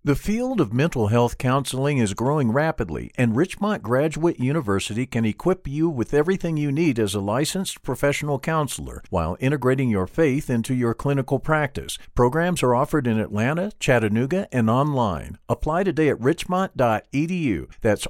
The field of mental health counseling is growing rapidly, and Richmont Graduate University can equip you with everything you need as a licensed professional counselor while integrating your faith into your clinical practice. Programs are offered in Atlanta, Chattanooga, and online. Apply today at richmont.edu. That's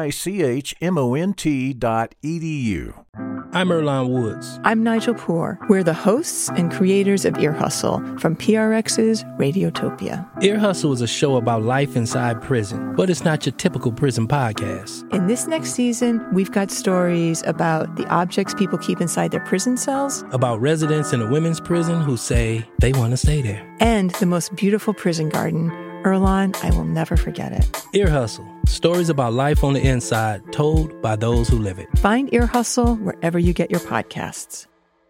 richmont.edu. I'm Earlonne Woods. I'm Nigel Poor. We're the hosts and creators of Ear Hustle from PRX's Radiotopia. Ear Hustle is a show about life inside prison, but it's not your typical prison podcast. In this next season, we've got stories about the objects people keep inside their prison cells, about residents in a women's prison who say they want to stay there, and the most beautiful prison garden. Earlonne, I will never forget it. Ear Hustle. Stories about life on the inside, told by those who live it. Find Ear Hustle wherever you get your podcasts.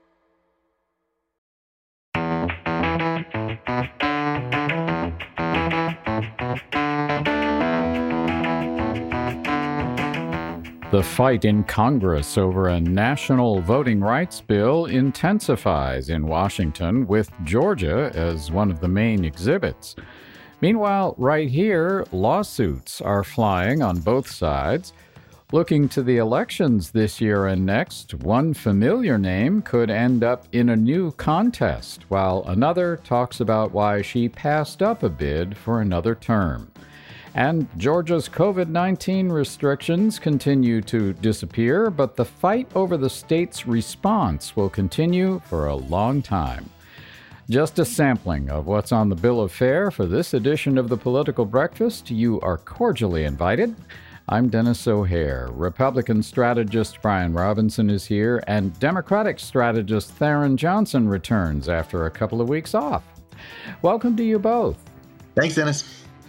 The fight in Congress over a national voting rights bill intensifies in Washington, with Georgia as one of the main exhibits. Meanwhile, right here, lawsuits are flying on both sides. Looking to the elections this year and next, one familiar name could end up in a new contest, while another talks about why she passed up a bid for another term. And Georgia's COVID-19 restrictions continue to disappear, but the fight over the state's response will continue for a long time. Just a sampling of what's on the bill of fare for this edition of the Political Breakfast. You are cordially invited. I'm Dennis O'Hare. Republican strategist Brian Robinson is here, and Democratic strategist Theron Johnson returns after a couple of weeks off. Welcome to you both. Thanks, Dennis.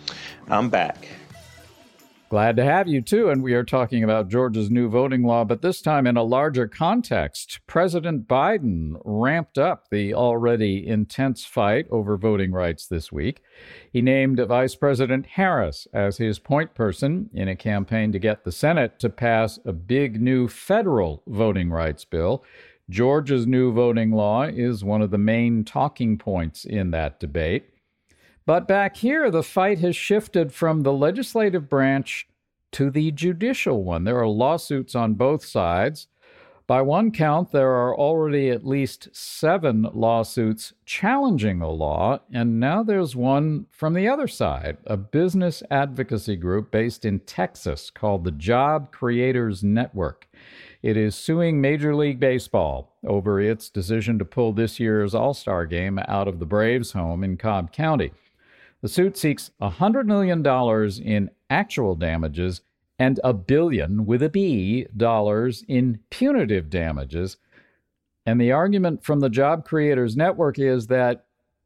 I'm back. Glad to have you, too, and we are talking about Georgia's new voting law, but this time in a larger context. President Biden ramped up the already intense fight over voting rights this week. He named Vice President Harris as his point person in a campaign to get the Senate to pass a big new federal voting rights bill. Georgia's new voting law is one of the main talking points in that debate. But back here, the fight has shifted from the legislative branch to the judicial one. There are lawsuits on both sides. By one count, there are already at least 7 lawsuits challenging the law, and now there's one from the other side, a business advocacy group based in Texas called the Job Creators Network. It is suing Major League Baseball over its decision to pull this year's All-Star game out of the Braves' home in Cobb County. The suit seeks $100 million in actual damages and $1 billion, with a B, dollars in punitive damages. And the argument from the Job Creators Network is that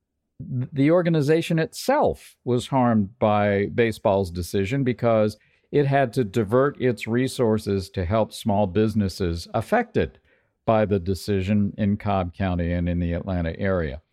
the organization itself was harmed by baseball's decision because it had to divert its resources to help small businesses affected by the decision in Cobb County and in the Atlanta area.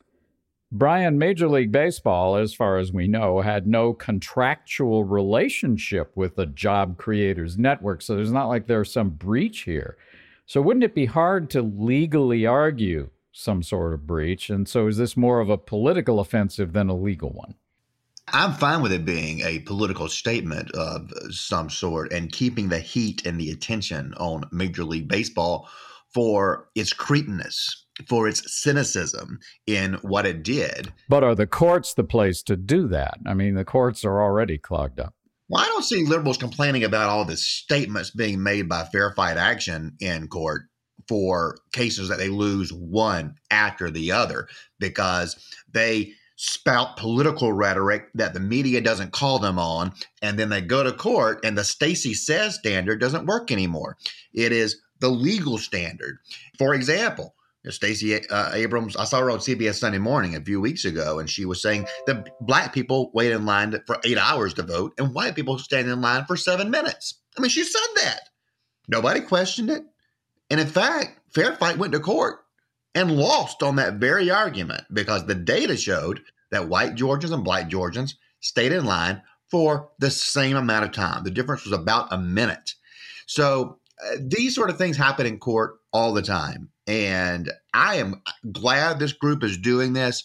Brian, Major League Baseball, as far as we know, had no contractual relationship with the Job Creators Network, so there's not like there's some breach here. So wouldn't it be hard to legally argue some sort of breach? And so is this more of a political offensive than a legal one? I'm fine with it being a political statement of some sort and keeping the heat and the attention on Major League Baseball for its cretanness, for its cynicism in what it did. But are the courts the place to do that? I mean, the courts are already clogged up. Well, I don't see liberals complaining about all the statements being made by Fair Fight Action in court for cases that they lose one after the other because they spout political rhetoric that the media doesn't call them on, and then they go to court and the Stacey Says standard doesn't work anymore. It is the legal standard. For example, Stacey Abrams, I saw her on CBS Sunday Morning a few weeks ago, and she was saying that black people wait in line for 8 hours to vote and white people stand in line for 7 minutes. I mean, she said that. Nobody questioned it. And in fact, Fair Fight went to court and lost on that very argument because the data showed that white Georgians and black Georgians stayed in line for the same amount of time. The difference was about a minute. So these sort of things happen in court all the time. And I am glad this group is doing this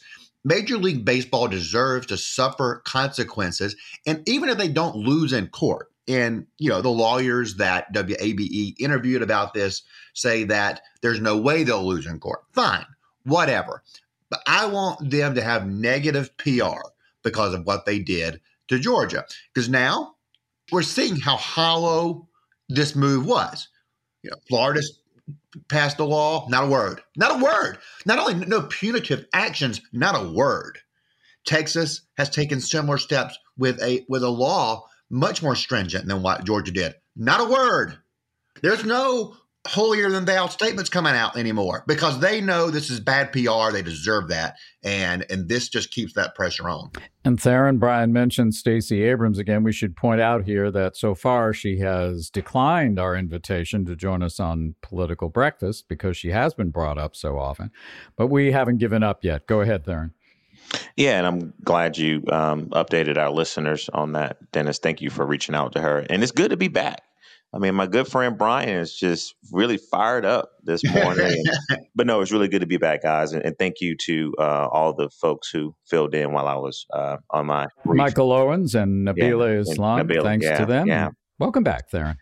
Major League Baseball deserves to suffer consequences. And even if they don't lose in court, and, the lawyers that WABE interviewed about this say that there's no way they'll lose in court. Fine, whatever. But I want them to have negative PR because of what they did to Georgia. Because now we're seeing how hollow this move was. Florida's passed a law, not a word. Not a word. Not only no punitive actions, not a word. Texas has taken similar steps with a law much more stringent than what Georgia did. Not a word. There's no holier than thou statements coming out anymore because they know this is bad PR. They deserve that. And this just keeps that pressure on. And Theron, Brian mentioned Stacey Abrams again. We should point out here that so far she has declined our invitation to join us on Political Breakfast because she has been brought up so often. But we haven't given up yet. Go ahead, Theron. Yeah, and I'm glad you updated our listeners on that, Dennis. Thank you for reaching out to her. And it's good to be back. I mean, my good friend Brian is just really fired up this morning. But no, it's really good to be back, guys. And thank you to all the folks who filled in while I was on my brief. Michael Owens and Nabila Islam. Thanks to them. Yeah. Welcome back, Theron.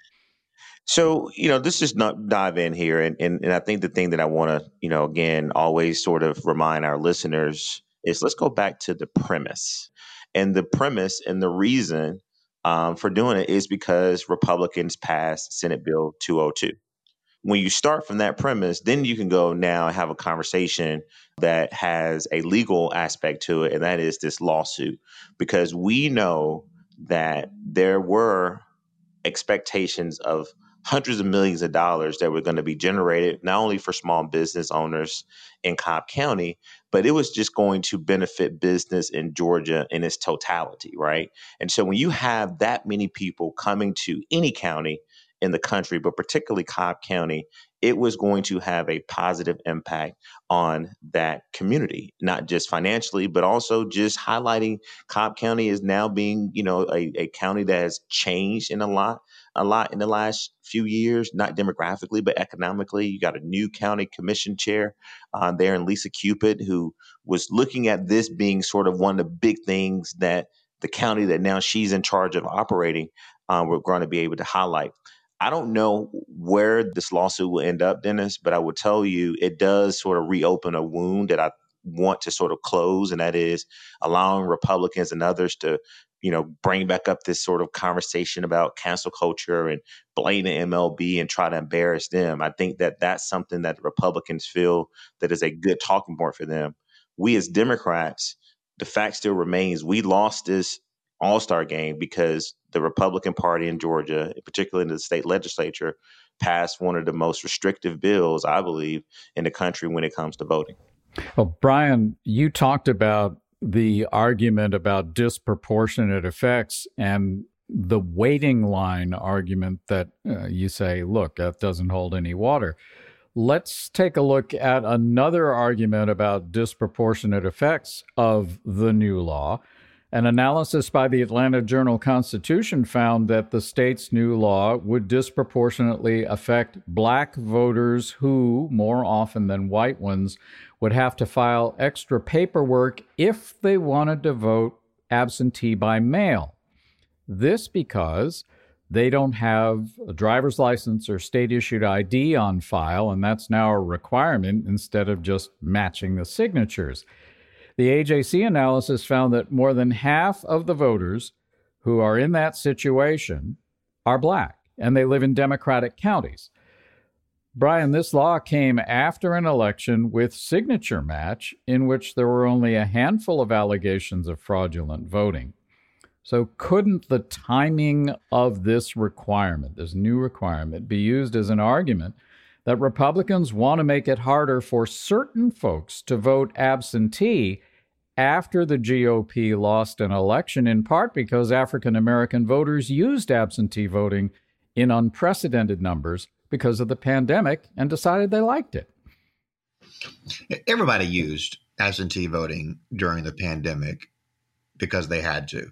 So, let's just dive in here. And I think the thing that I want to, again, always sort of remind our listeners is let's go back to the premise. And the premise and the reason for doing it is because Republicans passed Senate Bill 202. When you start from that premise, then you can go now and have a conversation that has a legal aspect to it, and that is this lawsuit. Because we know that there were expectations of hundreds of millions of dollars that were going to be generated, not only for small business owners in Cobb County, but it was just going to benefit business in Georgia in its totality, right? And so when you have that many people coming to any county in the country, but particularly Cobb County, it was going to have a positive impact on that community, not just financially, but also just highlighting Cobb County is now being, a county that has changed in a lot in the last few years, not demographically, but economically. You got a new county commission chair there in Lisa Cupid, who was looking at this being sort of one of the big things that the county that now she's in charge of operating, we're going to be able to highlight. I don't know where this lawsuit will end up, Dennis, but I will tell you it does sort of reopen a wound that I want to sort of close, and that is allowing Republicans and others to, bring back up this sort of conversation about cancel culture and blame the MLB and try to embarrass them. I think that that's something that the Republicans feel that is a good talking point for them. We as Democrats, the fact still remains, we lost this all-star game because the Republican Party in Georgia, particularly in the state legislature, passed one of the most restrictive bills, I believe, in the country when it comes to voting. Well, Brian, you talked about the argument about disproportionate effects and the waiting line argument that you say, look, that doesn't hold any water. Let's take a look at another argument about disproportionate effects of the new law. An analysis by the Atlanta Journal-Constitution found that the state's new law would disproportionately affect Black voters who, more often than white ones, would have to file extra paperwork if they wanted to vote absentee by mail. This because they don't have a driver's license or state-issued ID on file, and that's now a requirement instead of just matching the signatures. The AJC analysis found that more than half of the voters who are in that situation are Black, and they live in Democratic counties. Brian, this law came after an election with signature match in which there were only a handful of allegations of fraudulent voting. So couldn't the timing of this requirement, this new requirement, be used as an argument that Republicans want to make it harder for certain folks to vote absentee after the GOP lost an election, in part because African-American voters used absentee voting in unprecedented numbers because of the pandemic and decided they liked it? Everybody used absentee voting during the pandemic because they had to.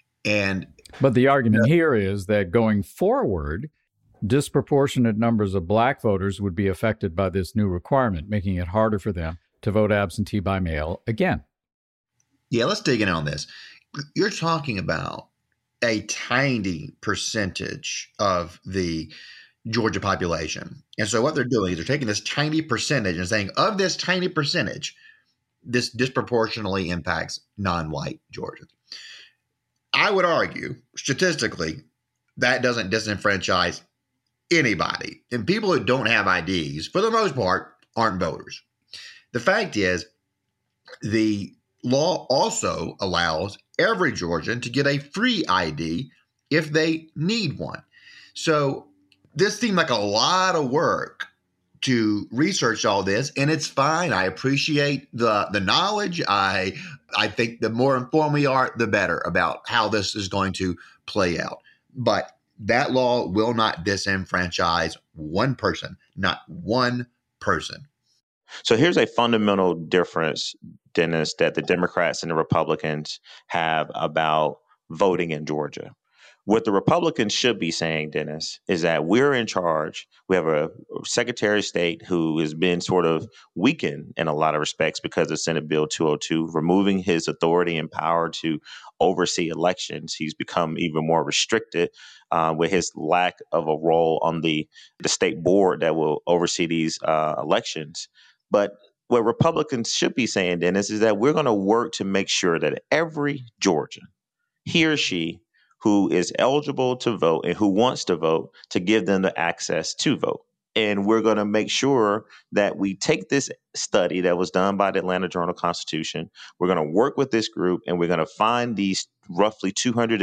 But the argument here is that going forward, disproportionate numbers of Black voters would be affected by this new requirement, making it harder for them to vote absentee by mail again. Yeah, let's dig in on this. You're talking about a tiny percentage of the Georgia population. And so what they're doing is they're taking this tiny percentage and saying, of this tiny percentage, this disproportionately impacts non-white Georgians. I would argue, statistically, that doesn't disenfranchise anybody. And people who don't have IDs, for the most part, aren't voters. The fact is, the law also allows every Georgian to get a free ID if they need one. So this seemed like a lot of work to research all this, and it's fine. I appreciate the knowledge. I think the more informed we are, the better about how this is going to play out. But that law will not disenfranchise one person, not one person. So here's a fundamental difference, Dennis, that the Democrats and the Republicans have about voting in Georgia. What the Republicans should be saying, Dennis, is that we're in charge. We have a Secretary of State who has been sort of weakened in a lot of respects because of Senate Bill 202, removing his authority and power to oversee elections. He's become even more restricted with his lack of a role on the state board that will oversee these elections. But what Republicans should be saying, Dennis, is that we're going to work to make sure that every Georgian, he or she, who is eligible to vote and who wants to vote, to give them the access to vote. And we're going to make sure that we take this study that was done by the Atlanta Journal-Constitution. We're going to work with this group, and we're going to find these roughly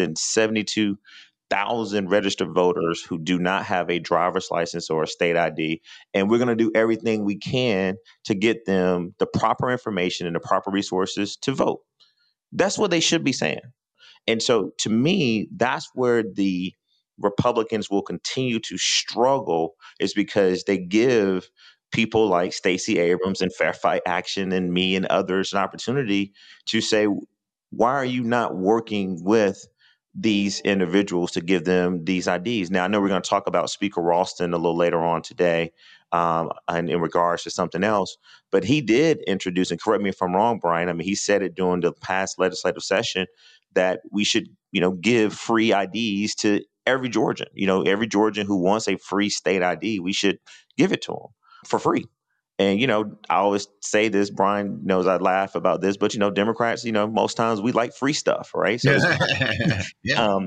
272,000 registered voters who do not have a driver's license or a state ID. And we're going to do everything we can to get them the proper information and the proper resources to vote. That's what they should be saying. And so to me, that's where the Republicans will continue to struggle, is because they give people like Stacey Abrams and Fair Fight Action and me and others an opportunity to say, why are you not working with these individuals to give them these IDs? Now, I know we're going to talk about Speaker Ralston a little later on today and in regards to something else, but he did introduce, and correct me if I'm wrong, Brian, I mean, he said it during the past legislative session, that we should, give free IDs to every Georgian. Every Georgian who wants a free state ID, we should give it to them for free. And, I always say this, Brian knows I laugh about this, but, Democrats, most times we like free stuff, right? So, Yeah.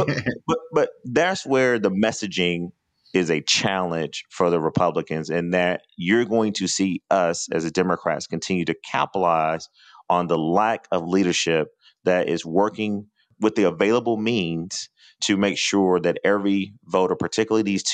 But that's where the messaging is a challenge for the Republicans, and that you're going to see us as the Democrats continue to capitalize on the lack of leadership that is working with the available means to make sure that every voter, particularly these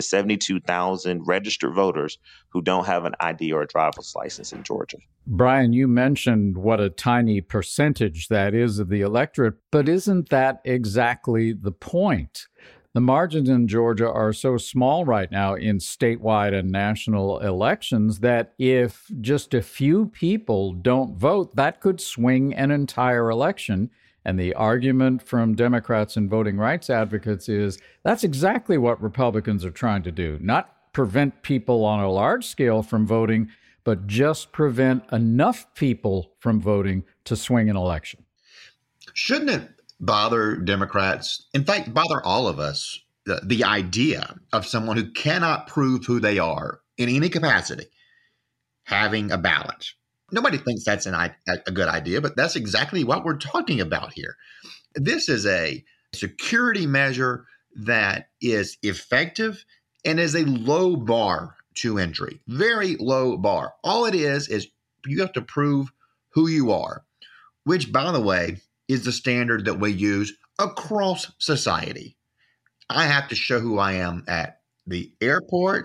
272,000 registered voters who don't have an ID or a driver's license in Georgia. Brian, you mentioned what a tiny percentage that is of the electorate, but isn't that exactly the point? The margins in Georgia are so small right now in statewide and national elections that if just a few people don't vote, that could swing an entire election. And the argument from Democrats and voting rights advocates is that's exactly what Republicans are trying to do, not prevent people on a large scale from voting, but just prevent enough people from voting to swing an election. Shouldn't it bother Democrats, in fact, bother all of us, the idea of someone who cannot prove who they are in any capacity having a ballot? Nobody thinks that's a good idea, but that's exactly what we're talking about here. This is a security measure that is effective and is a low bar to entry, very low bar. All it is you have to prove who you are, which, by the way, is the standard that we use across society. I have to show who I am at the airport.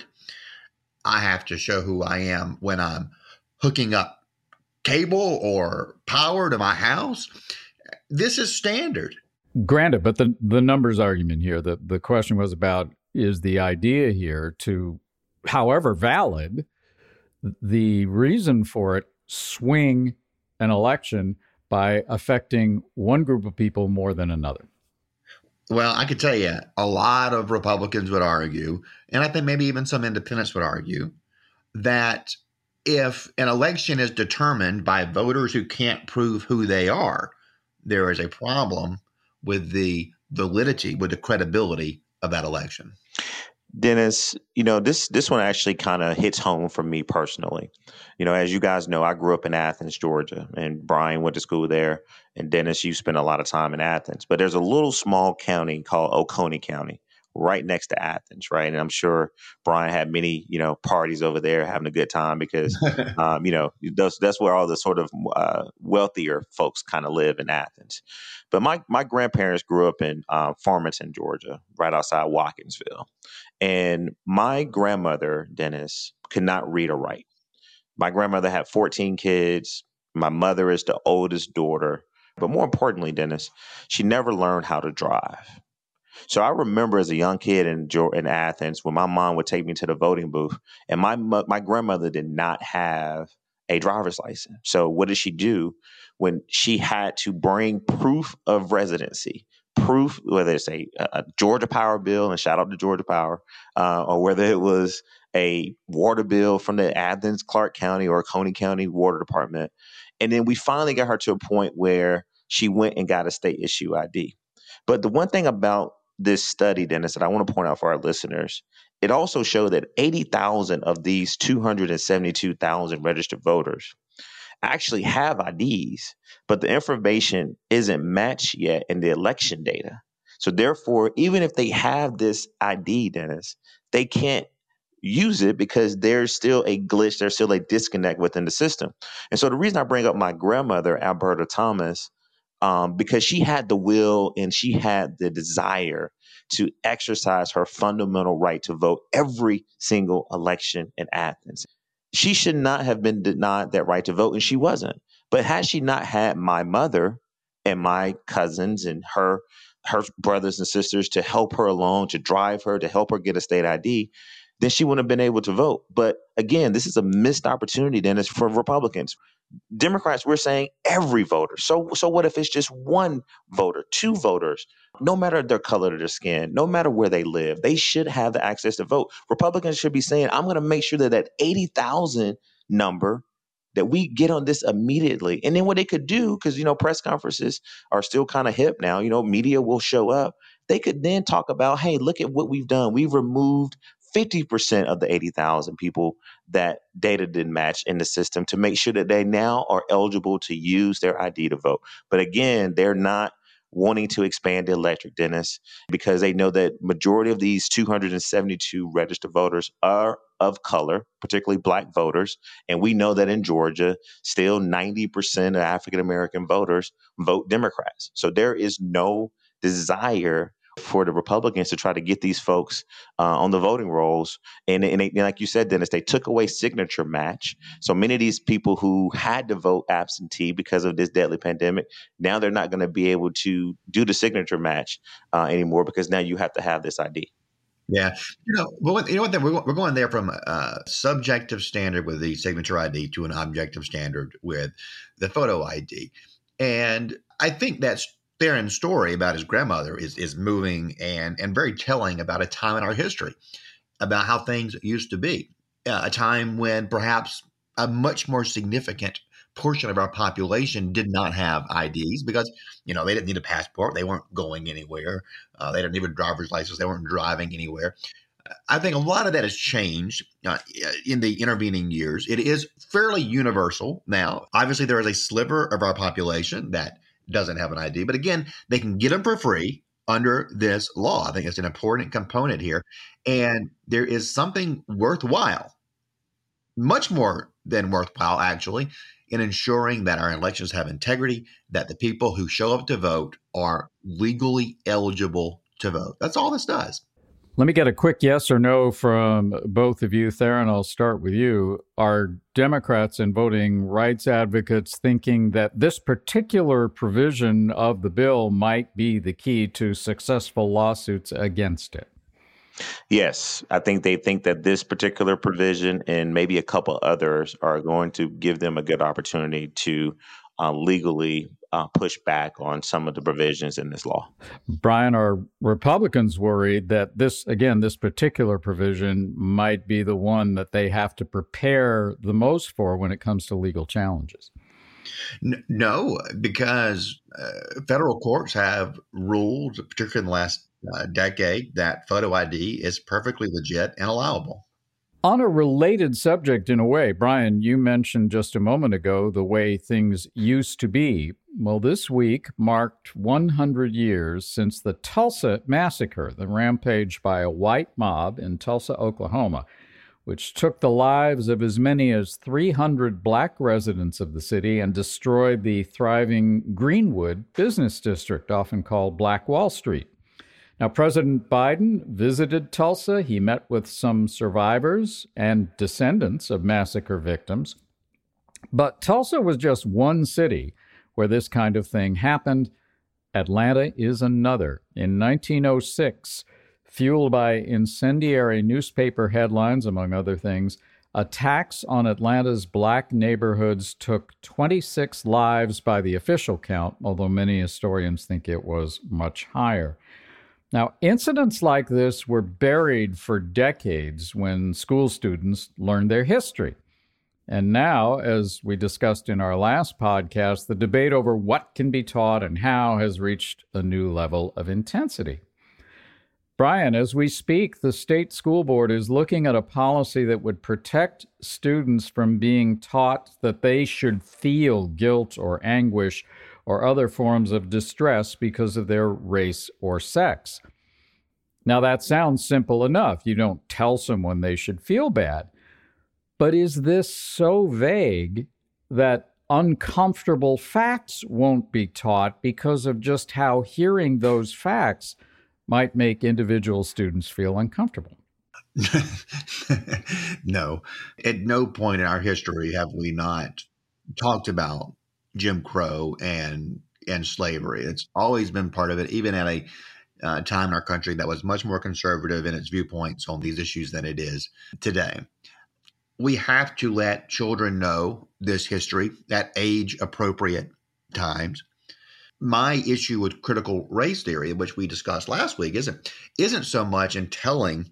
I have to show who I am when I'm hooking up cable or power to my house. This is standard. Granted, but the numbers argument here, the question was about, is the idea here to, however valid, the reason for it swing an election by affecting one group of people more than another? Well, I could tell you a lot of Republicans would argue, and I think maybe even some independents would argue, that if an election is determined by voters who can't prove who they are, there is a problem with the validity, with the credibility of that election. Dennis, this one actually kind of hits home for me personally. As you guys know, I grew up in Athens, Georgia, and Brian went to school there. And Dennis, you spent a lot of time in Athens. But there's a little small county called Oconee County right next to Athens, right? And I'm sure Brian had many, parties over there having a good time because, that's where all the sort of wealthier folks kind of live in Athens. But my grandparents grew up in Farmington, Georgia, right outside Watkinsville. And my grandmother, Dennis, could not read or write. My grandmother had 14 kids. My mother is the oldest daughter. But more importantly, Dennis, she never learned how to drive. So I remember as a young kid in Athens when my mom would take me to the voting booth, and my grandmother did not have a driver's license. So what did she do when she had to bring proof of residency? Proof, whether it's a Georgia Power bill, and shout out to Georgia Power, or whether it was a water bill from the Athens, Clark County, or Coney County Water Department. And then we finally got her to a point where she went and got a state issue ID. But the one thing about this study, Dennis, that I want to point out for our listeners, it also showed that 80,000 of these 272,000 registered voters actually have IDs, but the information isn't matched yet in the election data. So therefore, even if they have this ID, Dennis, they can't use it because there's still a glitch, there's still a disconnect within the system. And so the reason I bring up my grandmother, Alberta Thomas, because she had the will and she had the desire to exercise her fundamental right to vote every single election in Athens. She should not have been denied that right to vote, and she wasn't. But had she not had my mother and my cousins and her brothers and sisters to help her along, to drive her, to help her get a state ID, then she wouldn't have been able to vote. But again, this is a missed opportunity, Dennis, for Republicans. Democrats, we're saying every voter. So what if it's just one voter, two voters? No matter their color of their skin, no matter where they live, they should have the access to vote. Republicans should be saying, I'm going to make sure that 80,000 number, that we get on this immediately. And then what they could do, because, press conferences are still kind of hip now, media will show up. They could then talk about, hey, look at what we've done. We've removed 50% of the 80,000 people that data didn't match in the system to make sure that they now are eligible to use their ID to vote. But again, they're not wanting to expand the electorate, Dennis, because they know that majority of these 272 registered voters are of color, particularly Black voters. And we know that in Georgia, still 90% of African-American voters vote Democrats. So there is no desire for the Republicans to try to get these folks on the voting rolls. And like you said, Dennis, they took away signature match. So many of these people who had to vote absentee because of this deadly pandemic, now they're not going to be able to do the signature match anymore because now you have to have this ID. Yeah. We're going there from a subjective standard with the signature ID to an objective standard with the photo ID. And I think that's Theron's story about his grandmother is moving and very telling about a time in our history, about how things used to be, a time when perhaps a much more significant portion of our population did not have IDs because, they didn't need a passport. They weren't going anywhere. They didn't need a driver's license. They weren't driving anywhere. I think a lot of that has changed in the intervening years. It is fairly universal now. Obviously, there is a sliver of our population that doesn't have an ID. But again, they can get them for free under this law. I think it's an important component here. And there is something worthwhile, much more than worthwhile, actually, in ensuring that our elections have integrity, that the people who show up to vote are legally eligible to vote. That's all this does. Let me get a quick yes or no from both of you. Theron, I'll start with you. Are Democrats and voting rights advocates thinking that this particular provision of the bill might be the key to successful lawsuits against it? Yes, I think they think that this particular provision and maybe a couple others are going to give them a good opportunity to legally push back on some of the provisions in this law. Brian, are Republicans worried that this particular provision might be the one that they have to prepare the most for when it comes to legal challenges? No, because federal courts have ruled, particularly in the last decade, that photo ID is perfectly legit and allowable. On a related subject, in a way, Brian, you mentioned just a moment ago the way things used to be. Well, this week marked 100 years since the Tulsa Massacre, the rampage by a white mob in Tulsa, Oklahoma, which took the lives of as many as 300 black residents of the city and destroyed the thriving Greenwood business district, often called Black Wall Street. Now, President Biden visited Tulsa. He met with some survivors and descendants of massacre victims. But Tulsa was just one city where this kind of thing happened. Atlanta is another. In 1906, fueled by incendiary newspaper headlines, among other things, attacks on Atlanta's black neighborhoods took 26 lives by the official count, although many historians think it was much higher. Now, incidents like this were buried for decades when school students learned their history. And now, as we discussed in our last podcast, the debate over what can be taught and how has reached a new level of intensity. Brian, as we speak, the state school board is looking at a policy that would protect students from being taught that they should feel guilt or anguish or other forms of distress because of their race or sex. Now, that sounds simple enough. You don't tell someone they should feel bad. But is this so vague that uncomfortable facts won't be taught because of just how hearing those facts might make individual students feel uncomfortable? No. At no point in our history have we not talked about Jim Crow and slavery. It's always been part of it, even at a time in our country that was much more conservative in its viewpoints on these issues than it is today. We have to let children know this history at age-appropriate times. My issue with critical race theory, which we discussed last week, isn't so much in telling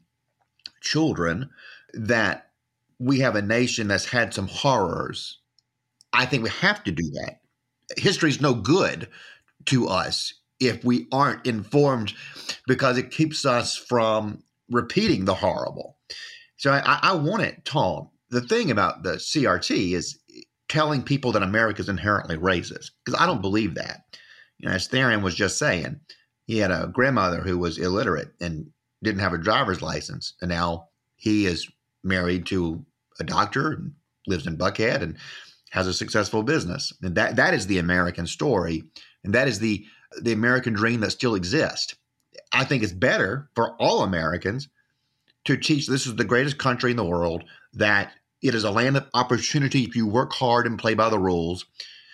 children that we have a nation that's had some horrors. I think we have to do that. History's no good to us if we aren't informed, because it keeps us from repeating the horrible. So I want it taught. The thing about the CRT is telling people that America is inherently racist, because I don't believe that. You know, as Theron was just saying, he had a grandmother who was illiterate and didn't have a driver's license, and now he is married to a doctor and lives in Buckhead and has a successful business. And that is the American story, and that is the American dream that still exists. I think it's better for all Americans to teach this is the greatest country in the world, that it is a land of opportunity if you work hard and play by the rules.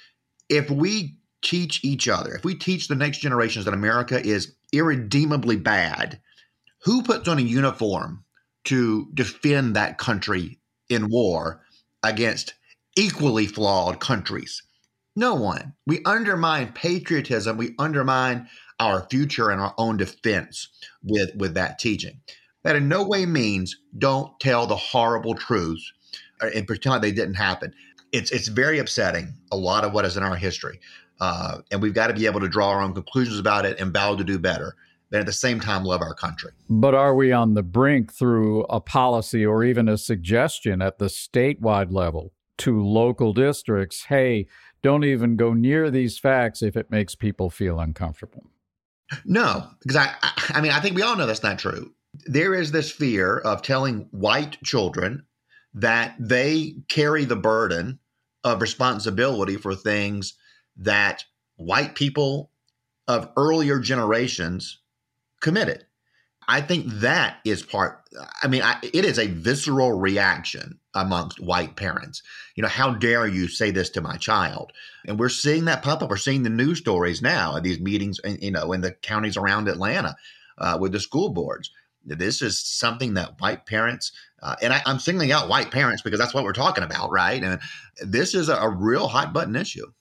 If we teach each other, if we teach the next generations that America is irredeemably bad, who puts on a uniform to defend that country in war against equally flawed countries? No one. We undermine patriotism. We undermine our future and our own defense with that teaching. That in no way means don't tell the horrible truths and pretend like they didn't happen. It's very upsetting, a lot of what is in our history. And we've got to be able to draw our own conclusions about it and vow to do better, but at the same time love our country. But are we on the brink through a policy or even a suggestion at the statewide level to local districts, hey, don't even go near these facts if it makes people feel uncomfortable? No, because I think we all know that's not true. There is this fear of telling white children that they carry the burden of responsibility for things that white people of earlier generations committed. I think that is it is a visceral reaction amongst white parents. You know, how dare you say this to my child? And we're seeing that pop up. We're seeing the news stories now at these meetings, in the counties around Atlanta with the school boards. This is something that white parents, and I'm singling out white parents because that's what we're talking about, right? And this is a real hot button issue.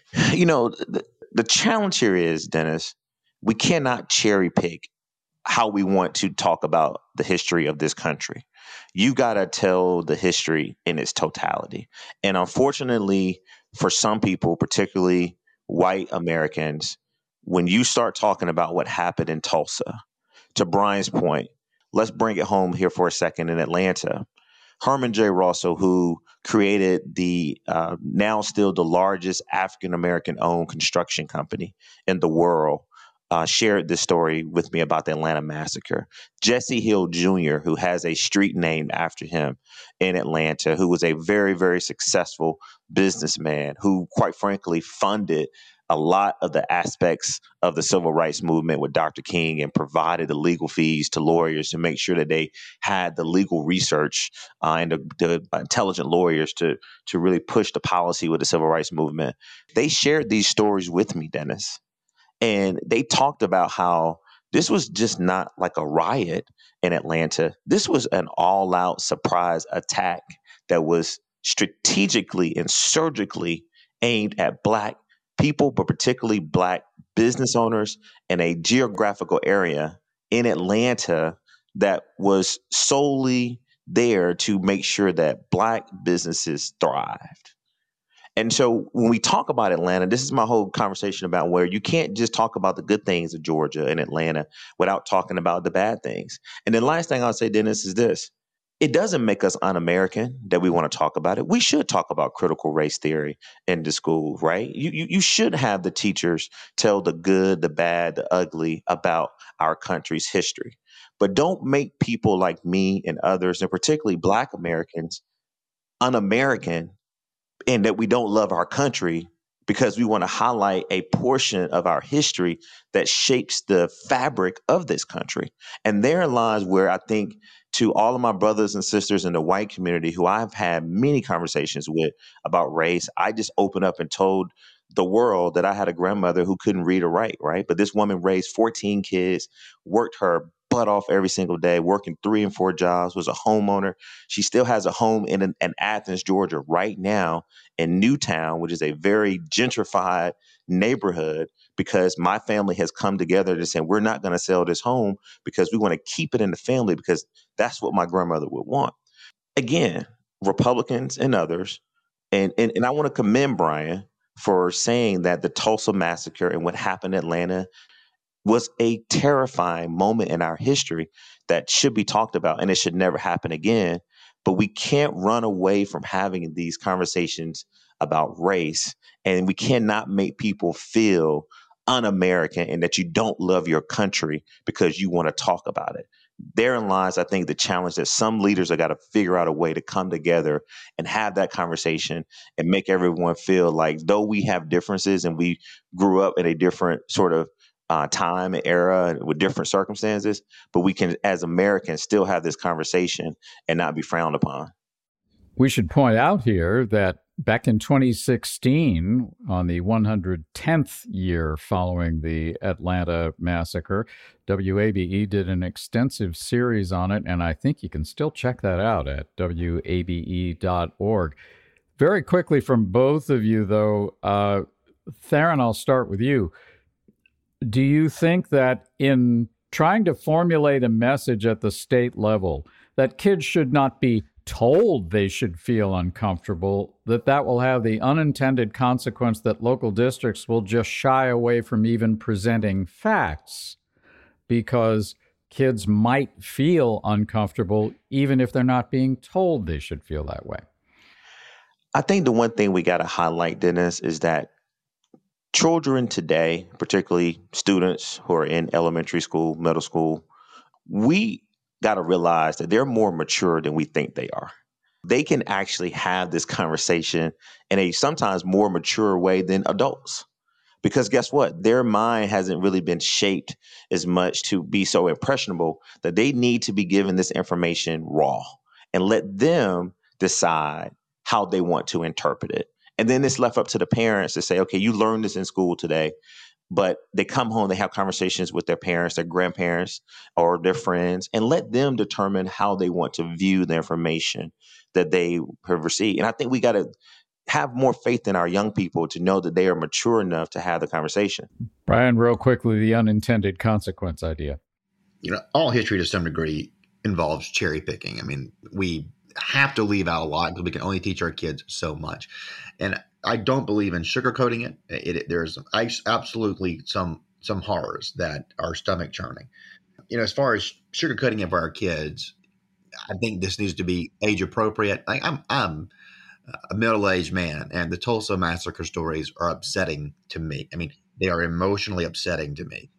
The challenge here is, Dennis, we cannot cherry pick how we want to talk about the history of this country. You got to tell the history in its totality. And unfortunately, for some people, particularly white Americans, when you start talking about what happened in Tulsa, to Brian's point, let's bring it home here for a second in Atlanta. Herman J. Russell, who created the now still the largest African-American owned construction company in the world, shared this story with me about the Atlanta massacre. Jesse Hill Jr., who has a street named after him in Atlanta, who was a very, very successful businessman who, quite frankly, funded a lot of the aspects of the civil rights movement with Dr. King and provided the legal fees to lawyers to make sure that they had the legal research and the intelligent lawyers to really push the policy with the civil rights movement. They shared these stories with me, Dennis. And they talked about how this was just not like a riot in Atlanta. This was an all-out surprise attack that was strategically and surgically aimed at Black people, but particularly Black business owners in a geographical area in Atlanta that was solely there to make sure that Black businesses thrived. And so when we talk about Atlanta, this is my whole conversation about where you can't just talk about the good things of Georgia and Atlanta without talking about the bad things. And then last thing I'll say, Dennis, is this. It doesn't make us un-American that we want to talk about it. We should talk about critical race theory in the school, right? You should have the teachers tell the good, the bad, the ugly about our country's history. But don't make people like me and others, and particularly Black Americans, un-American, and that we don't love our country because we want to highlight a portion of our history that shapes the fabric of this country. And therein lies where I think, to all of my brothers and sisters in the white community who I've had many conversations with about race, I just opened up and told the world that I had a grandmother who couldn't read or write, right? But this woman raised 14 kids, worked her butt off every single day, working 3 and 4 jobs, was a homeowner. She still has a home in Athens, Georgia right now in Newtown, which is a very gentrified neighborhood, because my family has come together to say, we're not going to sell this home because we want to keep it in the family because that's what my grandmother would want. Again, Republicans and others, and I want to commend Brian for saying that the Tulsa massacre and what happened in Atlanta was a terrifying moment in our history that should be talked about, and it should never happen again. But we can't run away from having these conversations about race, and we cannot make people feel un-American and that you don't love your country because you want to talk about it. Therein lies, I think, the challenge that some leaders have got to figure out a way to come together and have that conversation and make everyone feel like, though we have differences and we grew up in a different sort of time and era with different circumstances, but we can, as Americans, still have this conversation and not be frowned upon. We should point out here that back in 2016, on the 110th year following the Atlanta massacre, WABE did an extensive series on it, and I think you can still check that out at wabe.org. Very quickly from both of you, though, Theron, I'll start with you. Do you think that in trying to formulate a message at the state level that kids should not be told they should feel uncomfortable, that will have the unintended consequence that local districts will just shy away from even presenting facts because kids might feel uncomfortable even if they're not being told they should feel that way? I think the one thing we got to highlight, Dennis, is that children today, particularly students who are in elementary school, middle school, we got to realize that they're more mature than we think they are. They can actually have this conversation in a sometimes more mature way than adults. Because guess what? Their mind hasn't really been shaped as much to be so impressionable that they need to be given this information raw and let them decide how they want to interpret it. And then it's left up to the parents to say, okay, you learned this in school today. But they come home, they have conversations with their parents, their grandparents, or their friends, and let them determine how they want to view the information that they have received. And I think we got to have more faith in our young people to know that they are mature enough to have the conversation. Brian, real quickly, the unintended consequence idea. All history to some degree involves cherry picking. I mean, we have to leave out a lot because we can only teach our kids so much. And I don't believe in sugarcoating it. There's absolutely some horrors that are stomach churning. As far as sugarcoating it for our kids, I think this needs to be age appropriate. I'm a middle-aged man, and the Tulsa massacre stories are upsetting to me. I mean, they are emotionally upsetting to me.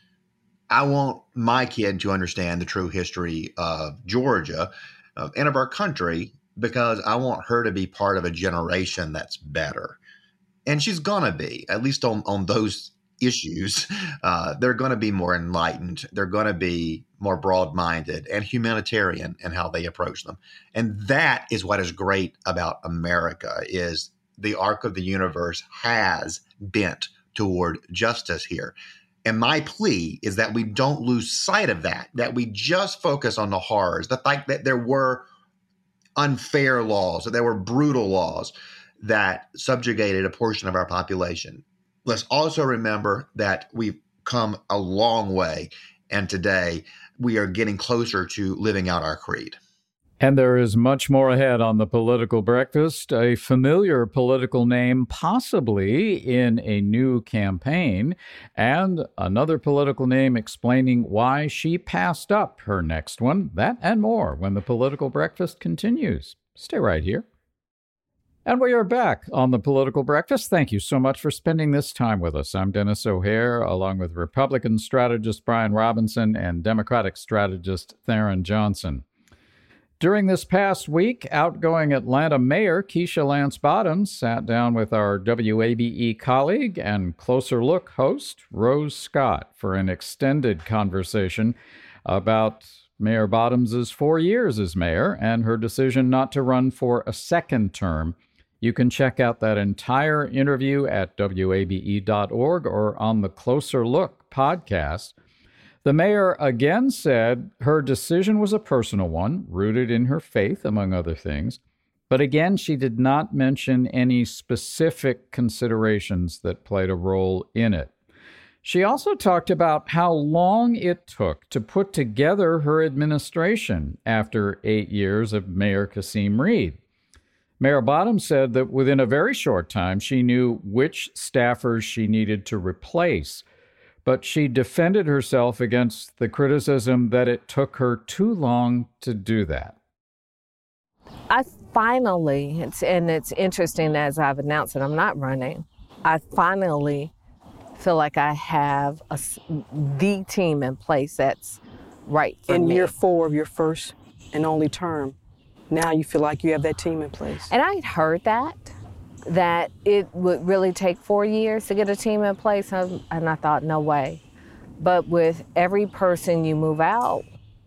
I want my kid to understand the true history of Georgia and of our country, because I want her to be part of a generation that's better. And she's going to be, at least on those issues. They're going to be more enlightened. They're going to be more broad-minded and humanitarian in how they approach them. And that is what is great about America, is the arc of the universe has bent toward justice here. And my plea is that we don't lose sight of that we just focus on the horrors, the fact that there were unfair laws, that there were brutal laws that subjugated a portion of our population. Let's also remember that we've come a long way, and today we are getting closer to living out our creed. And there is much more ahead on the Political Breakfast, a familiar political name possibly in a new campaign, and another political name explaining why she passed up her next one. That and more when the Political Breakfast continues. Stay right here. And we are back on the Political Breakfast. Thank you so much for spending this time with us. I'm Dennis O'Hare, along with Republican strategist Brian Robinson and Democratic strategist Theron Johnson. During this past week, outgoing Atlanta Mayor Keisha Lance Bottoms sat down with our WABE colleague and Closer Look host, Rose Scott, for an extended conversation about Mayor Bottoms' 4 years as mayor and her decision not to run for a second term. You can check out that entire interview at WABE.org or on the Closer Look podcast. The mayor again said her decision was a personal one, rooted in her faith, among other things. But again, she did not mention any specific considerations that played a role in it. She also talked about how long it took to put together her administration after 8 years of Mayor Kasim Reed. Mayor Bottoms said that within a very short time, she knew which staffers she needed to replace. But she defended herself against the criticism that it took her too long to do that. I finally, and it's interesting as I've announced that I'm not running, I finally feel like I have the team in place that's right for me. In year 4 of your first and only term, now you feel like you have that team in place. And I had heard that it would really take 4 years to get a team in place, and I thought, no way. But with every person you move out,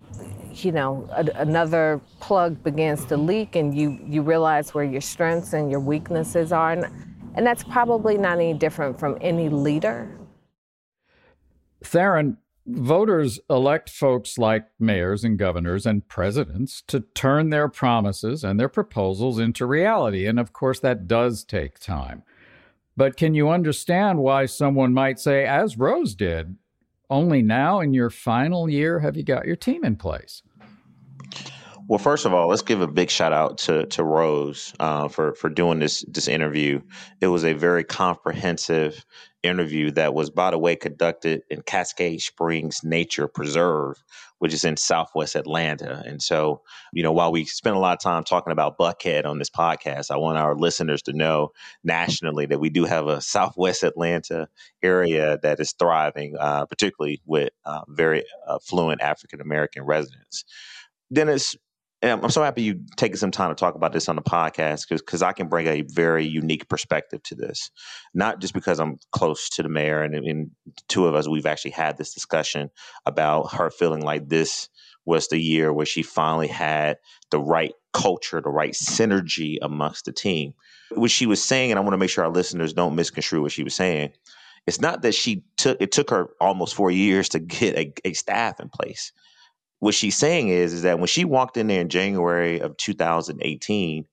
another plug begins to leak, and you realize where your strengths and your weaknesses are, and that's probably not any different from any leader. Theron, voters elect folks like mayors and governors and presidents to turn their promises and their proposals into reality. And of course, that does take time. But can you understand why someone might say, as Rose did, only now in your final year have you got your team in place? Well, first of all, let's give a big shout out to Rose for doing this interview. It was a very comprehensive interview that was, by the way, conducted in Cascade Springs Nature Preserve, which is in Southwest Atlanta. And so, while we spend a lot of time talking about Buckhead on this podcast, I want our listeners to know nationally that we do have a Southwest Atlanta area that is thriving, particularly with very affluent African-American residents. Dennis, I'm so happy you taking some time to talk about this on the podcast because I can bring a very unique perspective to this, not just because I'm close to the mayor and the two of us, we've actually had this discussion about her feeling like this was the year where she finally had the right culture, the right synergy amongst the team. What she was saying, and I want to make sure our listeners don't misconstrue what she was saying, it's not that it took her almost 4 years to get a staff in place. What she's saying is that when she walked in there in January of 2018,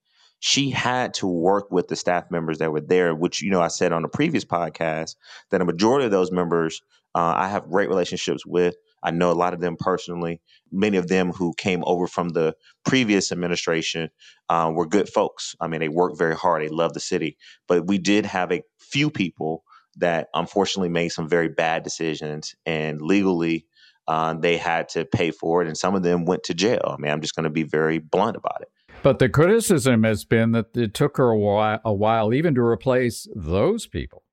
she had to work with the staff members that were there, which, I said on the previous podcast that a majority of those members I have great relationships with. I know a lot of them personally. Many of them who came over from the previous administration were good folks. I mean, they worked very hard. They love the city. But we did have a few people that unfortunately made some very bad decisions, and legally they had to pay for it. And some of them went to jail. I mean, I'm just going to be very blunt about it. But the criticism has been that it took her a while even to replace those people.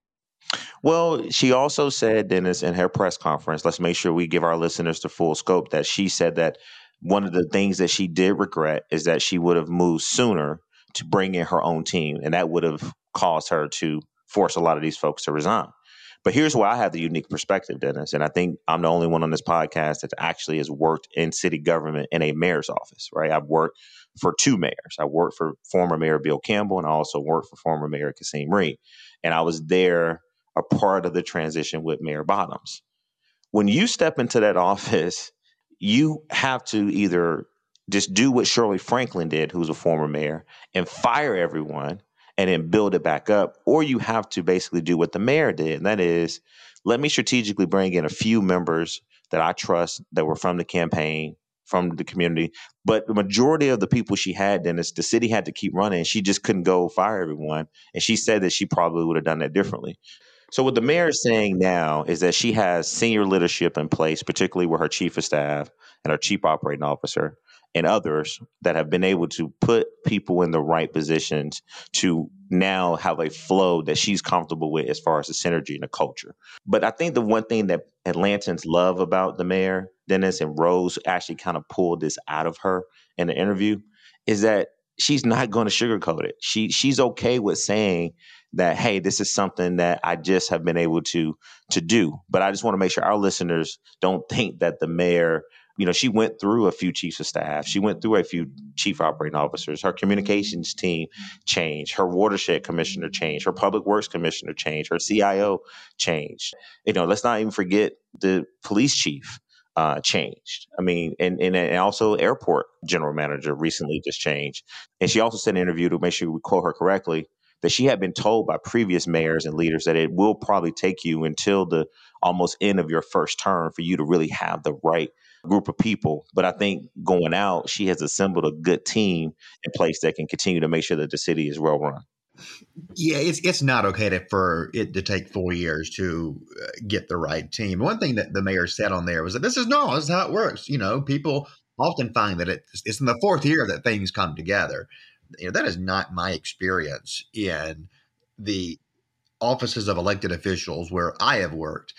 Well, she also said, Dennis, in her press conference, let's make sure we give our listeners the full scope, that she said that one of the things that she did regret is that she would have moved sooner to bring in her own team. And that would have caused her to force a lot of these folks to resign. But here's where I have the unique perspective, Dennis. And I think I'm the only one on this podcast that actually has worked in city government in a mayor's office, right? I've worked for two mayors. I worked for former Mayor Bill Campbell, and I also worked for former Mayor Kasim Reed. And I was there a part of the transition with Mayor Bottoms. When you step into that office, you have to either just do what Shirley Franklin did, who's a former mayor, and fire everyone and then build it back up, or you have to basically do what the mayor did, and that is, let me strategically bring in a few members that I trust that were from the campaign, from the community. But the majority of the people she had, Dennis, the city had to keep running. She just couldn't go fire everyone. And she said that she probably would have done that differently. So what the mayor is saying now is that she has senior leadership in place, particularly with her chief of staff and her chief operating officer and others that have been able to put people in the right positions to now have a flow that she's comfortable with as far as the synergy and the culture. But I think the one thing that Atlantans love about the mayor, Dennis, and Rose actually kind of pulled this out of her in the interview, is that she's not going to sugarcoat it. She's okay with saying that, hey, this is something that I just have been able to do. But I just want to make sure our listeners don't think that the mayor, she went through a few chiefs of staff. She went through a few chief operating officers. Her communications team changed. Her watershed commissioner changed. Her public works commissioner changed. Her CIO changed. Let's not even forget the police chief changed. I mean, and also airport general manager recently just changed. And she also said in an interview, to make sure we quote her correctly, that she had been told by previous mayors and leaders that it will probably take you until the almost end of your first term for you to really have the right group of people. But I think going out, she has assembled a good team in place that can continue to make sure that the city is well run. Yeah, it's not okay for it to take 4 years to get the right team. One thing that the mayor said on there was that this is normal. This is how it works. People often find that it's in the fourth year that things come together. That is not my experience in the offices of elected officials where I have worked.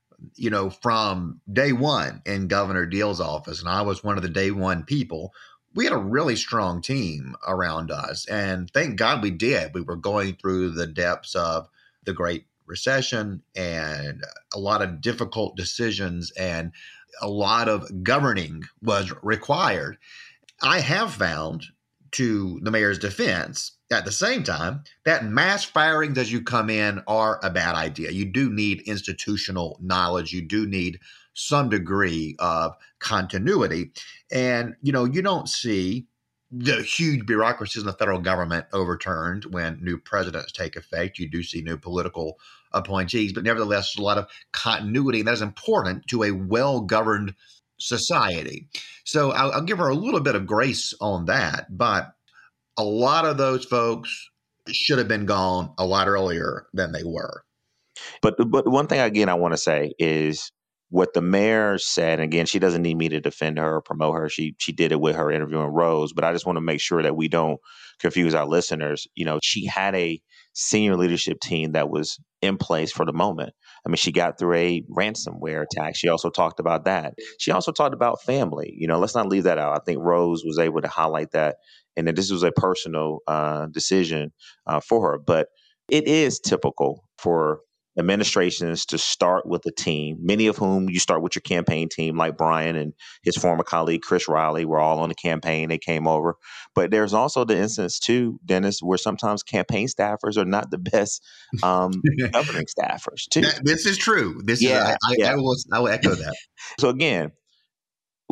From day one in Governor Deal's office, and I was one of the day one people, we had a really strong team around us. And thank God we did. We were going through the depths of the Great Recession and a lot of difficult decisions, and a lot of governing was required. I have found, to the mayor's defense, at the same time, that mass firings as you come in are a bad idea. You do need institutional knowledge. You do need some degree of continuity. And, you don't see the huge bureaucracies in the federal government overturned when new presidents take effect. You do see new political appointees, but nevertheless, there's a lot of continuity, and that is important to a well-governed society. So I'll give her a little bit of grace on that, but a lot of those folks should have been gone a lot earlier than they were. But one thing, again, I want to say is what the mayor said, and again, she doesn't need me to defend her or promote her. She did it with her interviewing Rose, but I just want to make sure that we don't confuse our listeners. She had a senior leadership team that was in place for the moment. I mean, she got through a ransomware attack. She also talked about that. She also talked about family. Let's not leave that out. I think Rose was able to highlight that, and that this was a personal decision for her. But it is typical for administrations to start with a team, many of whom you start with your campaign team, like Brian and his former colleague, Chris Riley, were all on the campaign. They came over. But there's also the instance, too, Dennis, where sometimes campaign staffers are not the best governing staffers, too. This is true. I will echo that. So, again,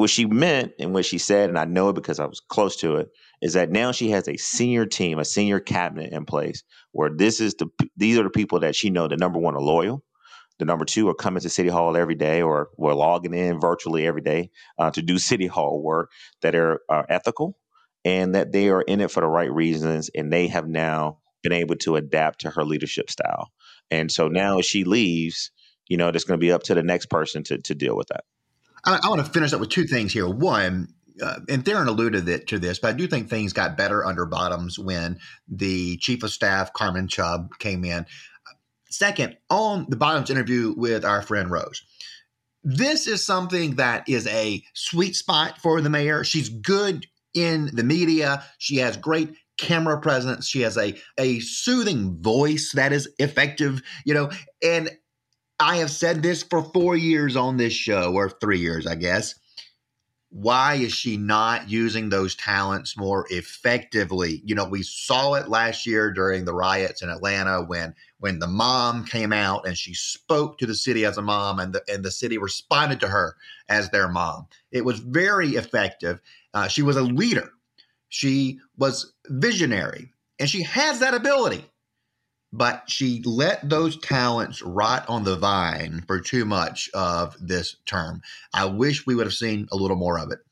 what she meant and what she said, and I know it because I was close to it, is that now she has a senior team, a senior cabinet in place where these are the people that she know that, number one, are loyal. The number two are coming to City Hall every day, or we're logging in virtually every day to do City Hall work, that are ethical and that they are in it for the right reasons. And they have now been able to adapt to her leadership style. And so now as she leaves, it's going to be up to the next person to deal with that. I want to finish up with two things here. One, and Theron alluded to this, but I do think things got better under Bottoms when the chief of staff, Carmen Chubb, came in. Second, on the Bottoms interview with our friend Rose, this is something that is a sweet spot for the mayor. She's good in the media. She has great camera presence. She has a soothing voice that is effective, and I have said this for 4 years on this show, or 3 years, I guess. Why is she not using those talents more effectively? We saw it last year during the riots in Atlanta when the mom came out and she spoke to the city as a mom, and the city responded to her as their mom. It was very effective. She was a leader. She was visionary, and she has that ability. But she let those talents rot on the vine for too much of this term. I wish we would have seen a little more of it.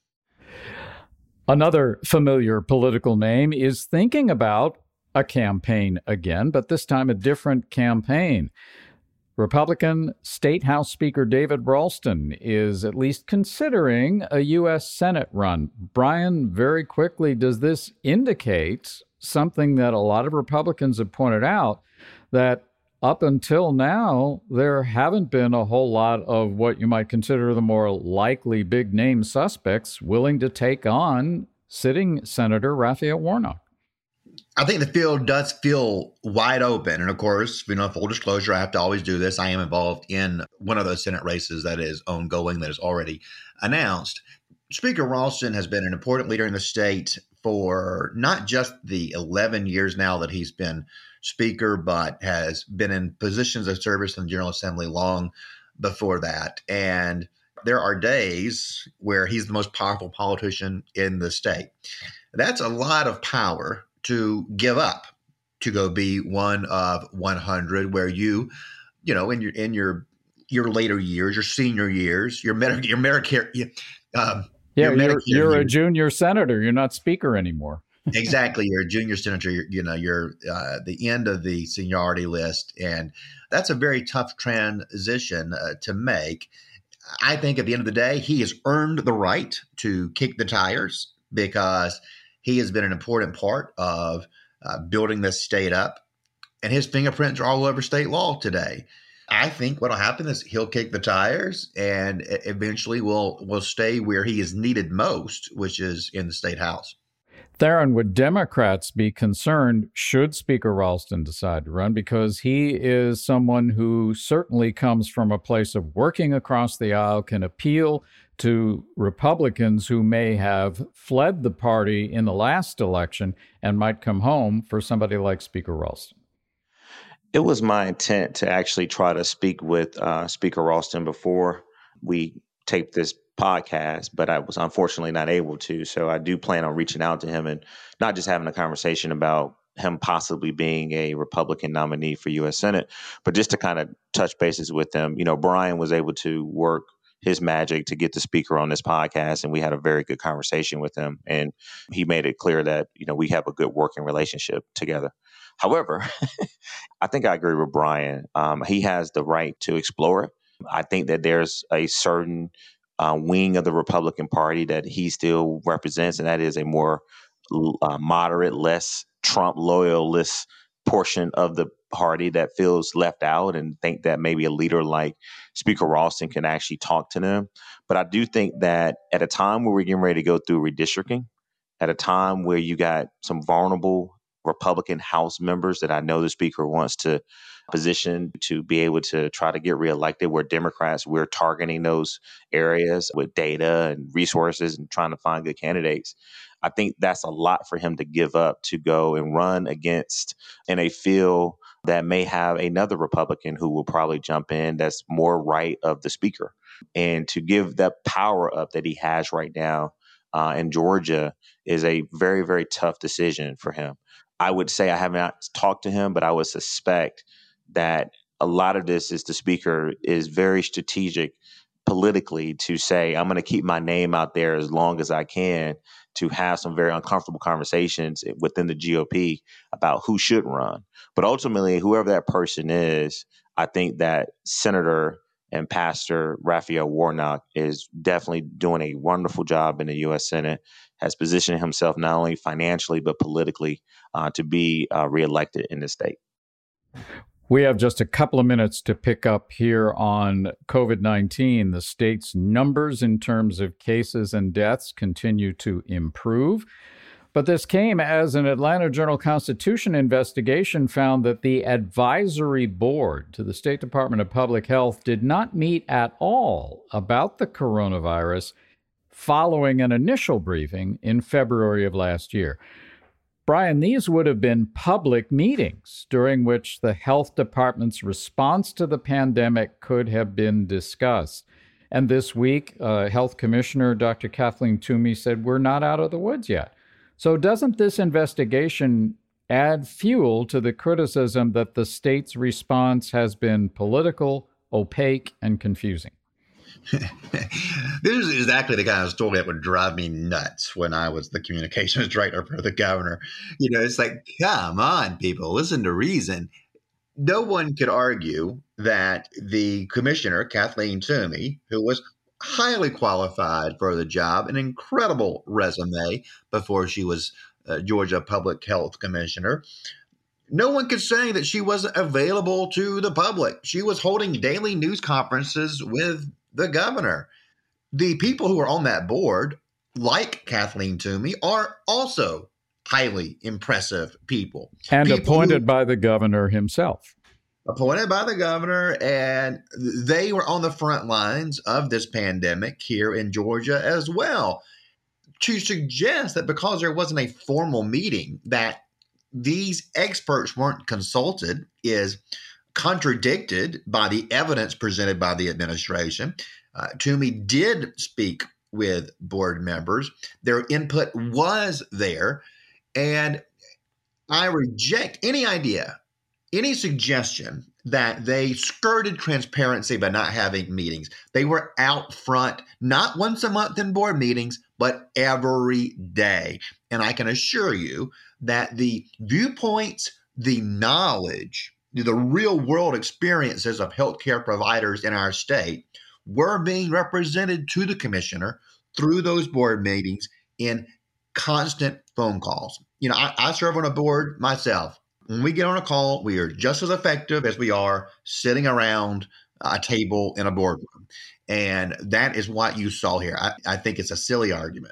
Another familiar political name is thinking about a campaign again, but this time a different campaign. Republican State House Speaker David Ralston is at least considering a U.S. Senate run. Brian, very quickly, does this indicate something that a lot of Republicans have pointed out, that up until now, there haven't been a whole lot of what you might consider the more likely big name suspects willing to take on sitting Senator Raphael Warnock? I think the field does feel wide open. And of course, full disclosure, I have to always do this. I am involved in one of those Senate races that is ongoing, that is already announced. Speaker Ralston has been an important leader in the state for not just the 11 years now that he's been Speaker, but has been in positions of service in the General Assembly long before that. And there are days where he's the most powerful politician in the state. That's a lot of power to give up to go be one of 100, where in your later years, your senior years, your Medicare. You're a junior senator. You're not Speaker anymore. Exactly. You're a junior senator. You're the end of the seniority list. And that's a very tough transition to make. I think at the end of the day, he has earned the right to kick the tires because he has been an important part of building this state up. And his fingerprints are all over state law today. I think what will happen is he'll kick the tires and eventually will stay where he is needed most, which is in the state house. Theron, would Democrats be concerned should Speaker Ralston decide to run? Because he is someone who certainly comes from a place of working across the aisle, can appeal to Republicans who may have fled the party in the last election and might come home for somebody like Speaker Ralston. It was my intent to actually try to speak with Speaker Ralston before we taped this podcast, but I was unfortunately not able to. So I do plan on reaching out to him and not just having a conversation about him possibly being a Republican nominee for U.S. Senate, but just to kind of touch bases with him. Brian was able to work his magic to get the speaker on this podcast, and we had a very good conversation with him. And he made it clear that, we have a good working relationship together. However, I think I agree with Brian. He has the right to explore it. I think that there's a certain wing of the Republican Party that he still represents, and that is a more moderate, less Trump loyalist portion of the party that feels left out and think that maybe a leader like Speaker Ralston can actually talk to them. But I do think that at a time where we're getting ready to go through redistricting, at a time where you got some vulnerable Republican House members that I know the Speaker wants to position to be able to try to get reelected, where Democrats, we're targeting those areas with data and resources and trying to find good candidates. I think that's a lot for him to give up to go and run against in a field that may have another Republican who will probably jump in that's more right of the Speaker. And to give that power up that he has right now in Georgia is a very, very tough decision for him. I would say I have not talked to him, but I would suspect that a lot of this is the speaker is very strategic politically to say, I'm going to keep my name out there as long as I can to have some very uncomfortable conversations within the GOP about who should run. But ultimately, whoever that person is, I think that Senator and Pastor Raphael Warnock is definitely doing a wonderful job in the U.S. Senate, has positioned himself not only financially, but politically to be reelected in the state. We have just a couple of minutes to pick up here on COVID-19. The state's numbers in terms of cases and deaths continue to improve. But this came as an Atlanta Journal-Constitution investigation found that the advisory board to the State Department of Public Health did not meet at all about the coronavirus following an initial briefing in February of last year. Brian, these would have been public meetings during which the health department's response to the pandemic could have been discussed. And this week, Health Commissioner Dr. Kathleen Toomey said, we're not out of the woods yet. So doesn't this investigation add fuel to the criticism that the state's response has been political, opaque, and confusing? This is exactly the kind of story that would drive me nuts when I was the communications director for the governor. You know, it's like, come on, people, listen to reason. No one could argue that the commissioner, Kathleen Toomey, who was highly qualified for the job, an incredible resume before she was Georgia Public Health Commissioner, no one could say that she wasn't available to the public. She was holding daily news conferences with the governor. The people who are on that board, like Kathleen Toomey, are also highly impressive people. And appointed by the governor himself. Appointed by the governor, and they were on the front lines of this pandemic here in Georgia as well. To suggest that because there wasn't a formal meeting that these experts weren't consulted is contradicted by the evidence presented by the administration. Toomey did speak with board members. Their input was there. And I reject any idea, any suggestion that they skirted transparency by not having meetings. They were out front, not once a month in board meetings, but every day. And I can assure you that the viewpoints, the knowledge, the real world experiences of healthcare providers in our state were being represented to the commissioner through those board meetings in constant phone calls. You know, I serve on a board myself. When we get on a call, we are just as effective as we are sitting around a table in a boardroom. And that is what you saw here. I think it's a silly argument.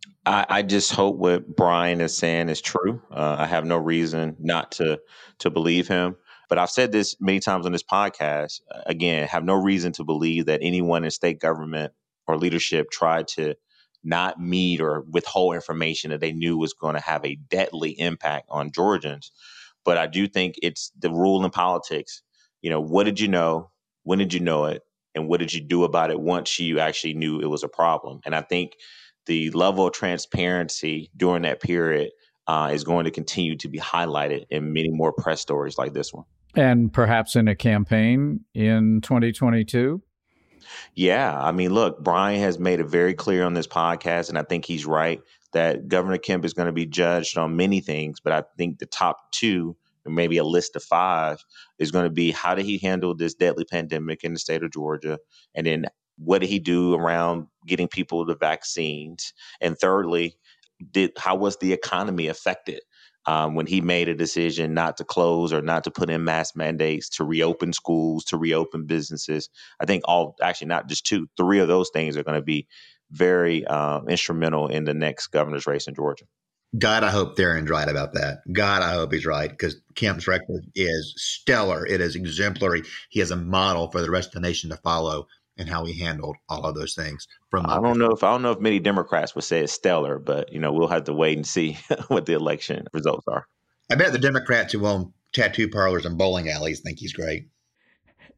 I just hope what Brian is saying is true. I have no reason not to believe him. But I've said this many times on this podcast. Again, have no reason to believe that anyone in state government or leadership tried to not meet or withhold information that they knew was going to have a deadly impact on Georgians. But I do think it's the rule in politics. You know, what did you know? When did you know it? And what did you do about it once you actually knew it was a problem? And I think the level of transparency during that period is going to continue to be highlighted in many more press stories like this one. And perhaps in a campaign in 2022? Yeah. I mean, look, Brian has made it very clear on this podcast, and I think he's right, that Governor Kemp is going to be judged on many things. But I think the top two, or maybe a list of five, is going to be how did he handle this deadly pandemic in the state of Georgia? And then what did he do around getting people the vaccines? And thirdly, how was the economy affected when he made a decision not to close or not to put in mask mandates, to reopen schools, to reopen businesses? I think not just two, three of those things are going to be very instrumental in the next governor's race in Georgia. God, I hope Theron's right about that. God, I hope he's right, because Kemp's record is stellar. It is exemplary. He is a model for the rest of the nation to follow and how he handled all of those things. I don't know if many Democrats would say it's stellar, but we'll have to wait and see what the election results are. I bet the Democrats who own tattoo parlors and bowling alleys think he's great.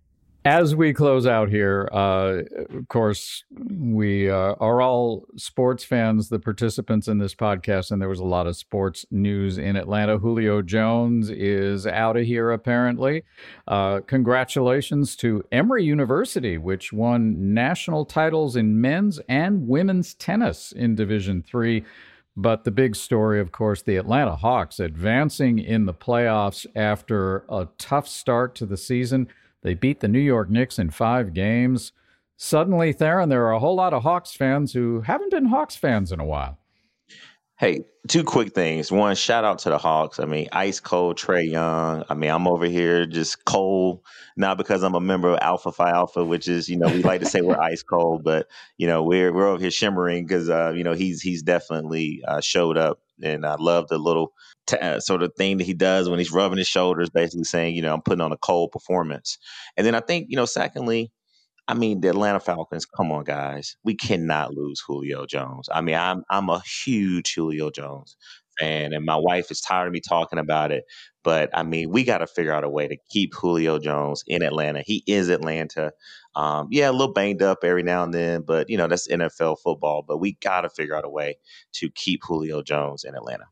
As we close out here, of course, we are all sports fans, the participants in this podcast, and there was a lot of sports news in Atlanta. Julio Jones is out of here, apparently. Congratulations to Emory University, which won national titles in men's and women's tennis in Division III. But the big story, of course, the Atlanta Hawks advancing in the playoffs after a tough start to the season. They beat the New York Knicks in 5 games. Suddenly, Theron, there are a whole lot of Hawks fans who haven't been Hawks fans in a while. Hey, 2 quick things. One, shout out to the Hawks. I mean, ice cold Trae Young. I mean, I'm over here just cold, not because I'm a member of Alpha Phi Alpha, which is, we like to say we're ice cold, but, we're over here shimmering because, he's definitely showed up. And I love the little sort of thing that he does when he's rubbing his shoulders, basically saying, I'm putting on a cold performance. And then I think, secondly, I mean, the Atlanta Falcons, come on, guys. We cannot lose Julio Jones. I mean, I'm a huge Julio Jones fan, and my wife is tired of me talking about it. But, I mean, we got to figure out a way to keep Julio Jones in Atlanta. He is Atlanta. A little banged up every now and then, but, that's NFL football. But we got to figure out a way to keep Julio Jones in Atlanta.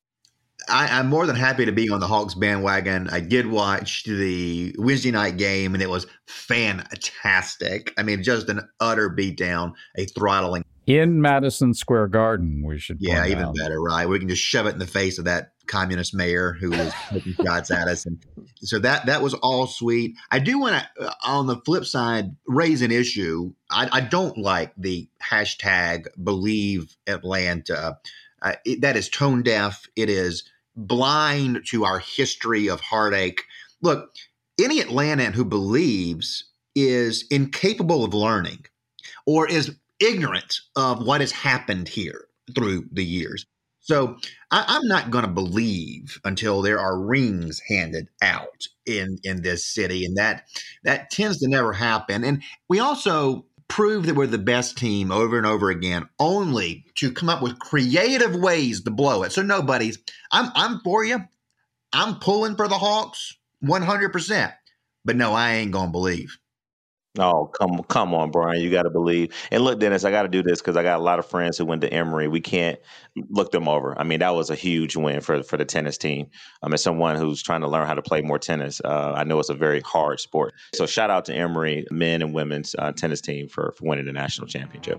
I'm more than happy to be on the Hawks bandwagon. I did watch the Wednesday night game, and it was fantastic. I mean, just an utter beatdown, a throttling. In Madison Square Garden, we should point Yeah, even out. better, right? We can just shove it in the face of that communist mayor who was taking shots at us. And so that was all sweet. I do want to, on the flip side, raise an issue. I don't like the hashtag Believe Atlanta. That is tone deaf. It is blind to our history of heartache. Look, any Atlantan who believes is incapable of learning or is ignorant of what has happened here through the years. So I'm not going to believe until there are rings handed out in this city. And that tends to never happen. And we also prove that we're the best team over and over again, only to come up with creative ways to blow it. So nobody's, I'm for you. I'm pulling for the Hawks 100%. But no, I ain't going to believe. Oh, come on, Brian. You got to believe. And look, Dennis, I got to do this because I got a lot of friends who went to Emory. We can't look them over. I mean, that was a huge win for the tennis team. As someone who's trying to learn how to play more tennis, I know it's a very hard sport. So shout out to Emory men and women's tennis team for winning the national championship.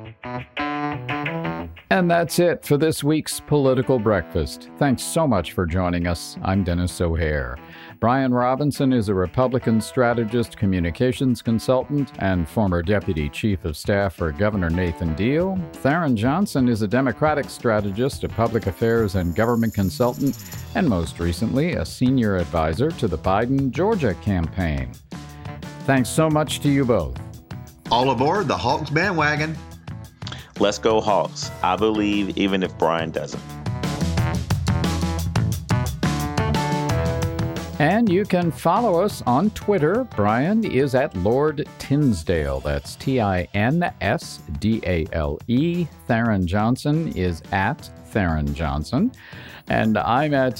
And that's it for this week's Political Breakfast. Thanks so much for joining us. I'm Dennis O'Hare. Brian Robinson is a Republican strategist, communications consultant, and former deputy chief of staff for Governor Nathan Deal. Theron Johnson is a Democratic strategist, a public affairs and government consultant, and most recently, a senior advisor to the Biden Georgia campaign. Thanks so much to you both. All aboard the Hawks bandwagon. Let's go Hawks. I believe even if Brian doesn't. And you can follow us on Twitter. Brian is at Lord Tinsdale. That's Tinsdale. Theron Johnson is at Theron Johnson. And I'm at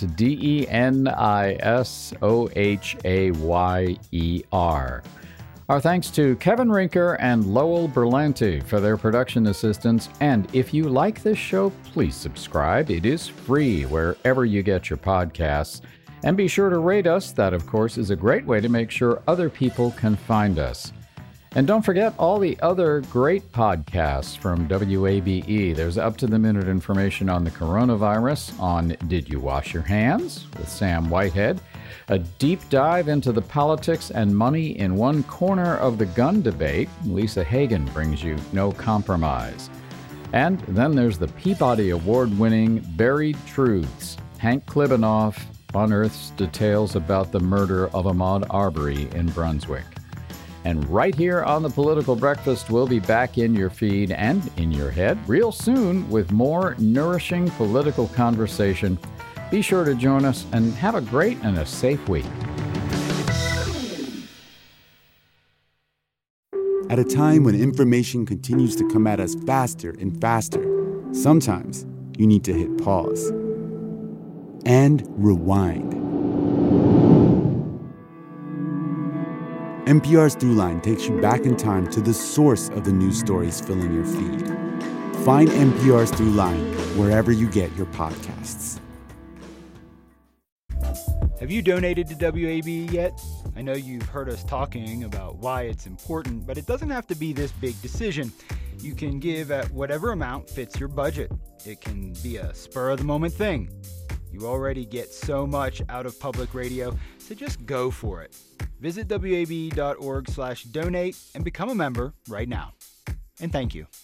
DENISOHAYER. Our thanks to Kevin Rinker and Lowell Berlanti for their production assistance. And if you like this show, please subscribe. It is free wherever you get your podcasts. And be sure to rate us. That, of course, is a great way to make sure other people can find us. And don't forget all the other great podcasts from WABE. There's up-to-the-minute information on the coronavirus, on Did You Wash Your Hands? With Sam Whitehead, a deep dive into the politics and money in one corner of the gun debate. Lisa Hagen brings you No Compromise. And then there's the Peabody Award-winning Buried Truths. Hank Klibanoff unearths details about the murder of Ahmaud Arbery in Brunswick. And right here on the Political Breakfast, we'll be back in your feed and in your head real soon with more nourishing political conversation. Be sure to join us and have a great and a safe week. At a time when information continues to come at us faster and faster, sometimes you need to hit pause and rewind. NPR's Throughline takes you back in time to the source of the news stories filling your feed. Find NPR's Throughline wherever you get your podcasts. Have you donated to WABE yet? I know you've heard us talking about why it's important, but it doesn't have to be this big decision. You can give at whatever amount fits your budget. It can be a spur-of-the-moment thing. You already get so much out of public radio, so just go for it. Visit wabe.org/donate and become a member right now. And thank you.